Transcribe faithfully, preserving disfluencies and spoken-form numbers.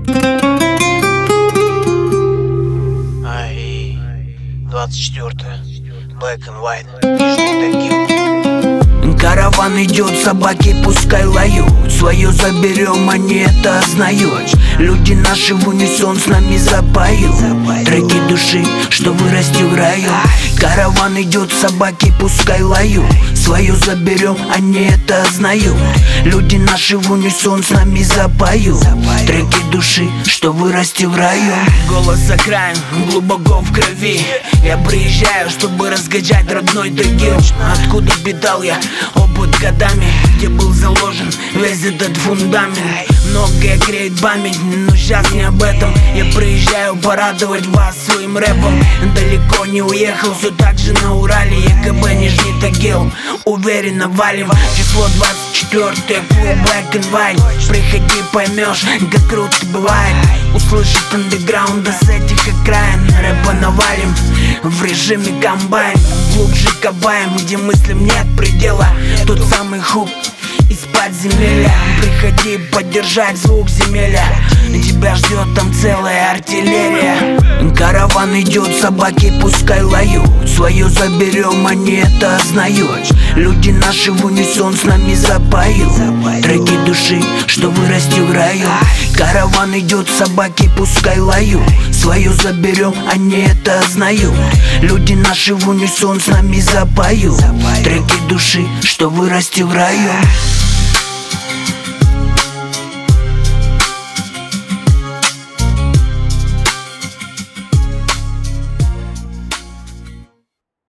Ай, двадцать четвёртое, Black and White, Нижний Тагил. Караван идет, собаки пускай лают. Свое заберем, они это знают. Люди наши в унисон с нами запоют треки души, что вырасти в раю. Караван идет, собаки пускай лают. Свое заберем, они это знают. Люди наши в унисон с нами запоют треки души, что вырасти в раю. Голос за краем, глубоко в крови. Я приезжаю, чтобы раскачать родной Тагил. Откуда питал я опыт годами, где был заложен весь этот фундамент. Многое греет память, но сейчас не об этом. Я приезжаю порадовать вас своим рэпом. Далеко не уехал, все так же на Урале. ЕКБ Нижний Тагил, уверенно валим. Число двадцать четвёртое, клуб Black and White. Приходи, поймешь, как круто бывает услышать андеграунда с этих окраин. Рэпа навалим в режиме комбайн. Глубже копаем, где мыслям нет предела. Тот самый хук из-под земля. Приходи поддержать звук земеля. Тебя ждет там целая артиллерия. Караван идет, собаки пускай лают. Свое заберем, они это знают. Люди наши в унисон с нами запоют треки души, что вырасти в раю. Караван идет, собаки пускай лают. Свое заберем, они это знают. Люди наши в унисон с нами запоют треки души, что вырасти в раю.